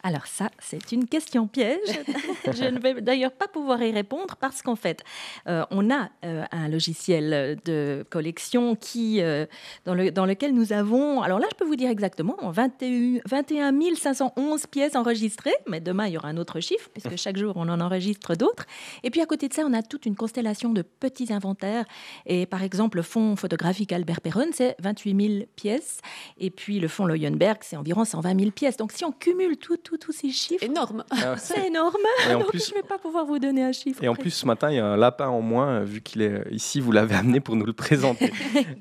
Alors ça, c'est une question piège. Je ne vais d'ailleurs pas pouvoir y répondre parce qu'en fait, on a un logiciel de collection dans lequel nous avons, alors là je peux vous dire exactement, 21 511 pièces enregistrées, mais demain il y aura un autre chiffre puisque chaque jour on en enregistre d'autres. Et puis à côté de ça, on a toute une constellation de petits inventaires. Et par exemple, le fonds photographique Albert Perron, c'est 28 000 pièces. Et puis le fonds Leuenberg, c'est environ 120 000 pièces. Donc si on cumule tous ces chiffres, Énorme. c'est énorme. Et en Donc plus, je ne vais pas pouvoir vous donner un chiffre. et en plus, ce matin, il y a un lapin en moins, vu qu'il est ici, vous l'avez amené pour nous le présenter.